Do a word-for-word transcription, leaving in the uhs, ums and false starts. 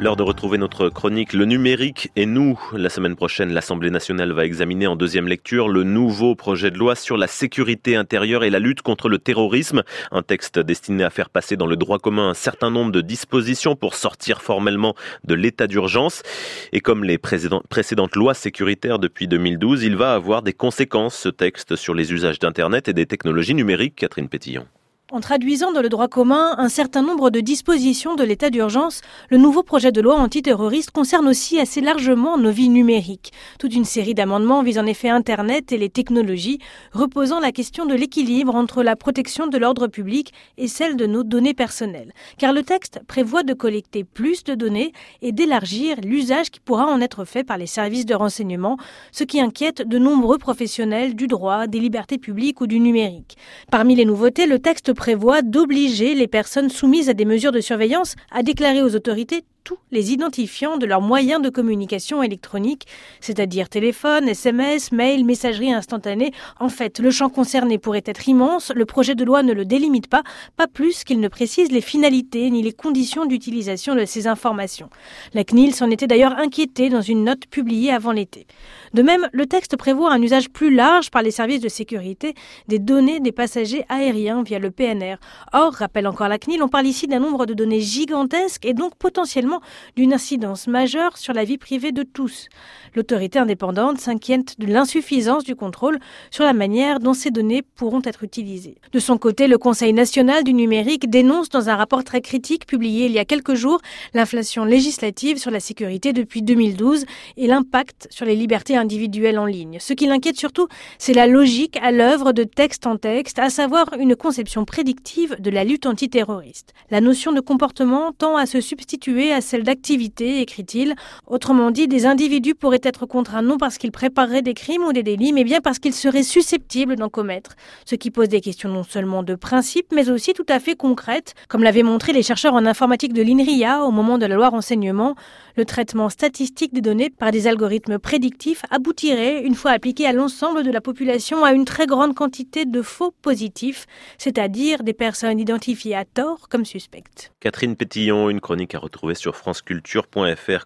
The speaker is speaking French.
L'heure de retrouver notre chronique Le numérique et nous. La semaine prochaine, l'Assemblée nationale va examiner en deuxième lecture le nouveau projet de loi sur la sécurité intérieure et la lutte contre le terrorisme. Un texte destiné à faire passer dans le droit commun un certain nombre de dispositions pour sortir formellement de l'état d'urgence. Et comme les précédentes lois sécuritaires depuis deux mille douze, il va avoir des conséquences, ce texte, sur les usages d'Internet et des technologies numériques. Catherine Pétillon. En traduisant dans le droit commun un certain nombre de dispositions de l'état d'urgence, le nouveau projet de loi antiterroriste concerne aussi assez largement nos vies numériques. Toute une série d'amendements vise en effet Internet et les technologies, reposant la question de l'équilibre entre la protection de l'ordre public et celle de nos données personnelles. Car le texte prévoit de collecter plus de données et d'élargir l'usage qui pourra en être fait par les services de renseignement, ce qui inquiète de nombreux professionnels du droit, des libertés publiques ou du numérique. Parmi les nouveautés, le texte prévoit d'obliger les personnes soumises à des mesures de surveillance à déclarer aux autorités tous les identifiants de leurs moyens de communication électronique, c'est-à-dire téléphone, S M S, mail, messagerie instantanée. En fait, le champ concerné pourrait être immense, le projet de loi ne le délimite pas, pas plus qu'il ne précise les finalités ni les conditions d'utilisation de ces informations. La C N I L s'en était d'ailleurs inquiétée dans une note publiée avant l'été. De même, le texte prévoit un usage plus large par les services de sécurité des données des passagers aériens via le P N R. Or, rappelle encore la C N I L, on parle ici d'un nombre de données gigantesques et donc potentiellement d'une incidence majeure sur la vie privée de tous. L'autorité indépendante s'inquiète de l'insuffisance du contrôle sur la manière dont ces données pourront être utilisées. De son côté, le Conseil national du numérique dénonce dans un rapport très critique publié il y a quelques jours l'inflation législative sur la sécurité depuis deux mille douze et l'impact sur les libertés individuelles en ligne. Ce qui l'inquiète surtout, c'est la logique à l'œuvre de texte en texte, à savoir une conception prédictive de la lutte antiterroriste. La notion de comportement tend à se substituer à celle d'activité, écrit-il. Autrement dit, des individus pourraient être contraints non parce qu'ils prépareraient des crimes ou des délits, mais bien parce qu'ils seraient susceptibles d'en commettre. Ce qui pose des questions non seulement de principe, mais aussi tout à fait concrètes, comme l'avaient montré les chercheurs en informatique de l'I N R I A au moment de la loi renseignement. Le traitement statistique des données par des algorithmes prédictifs aboutirait, une fois appliqué à l'ensemble de la population, à une très grande quantité de faux positifs, c'est-à-dire des personnes identifiées à tort comme suspectes. Catherine Pétillon, une chronique à retrouver sur franceculture point f r.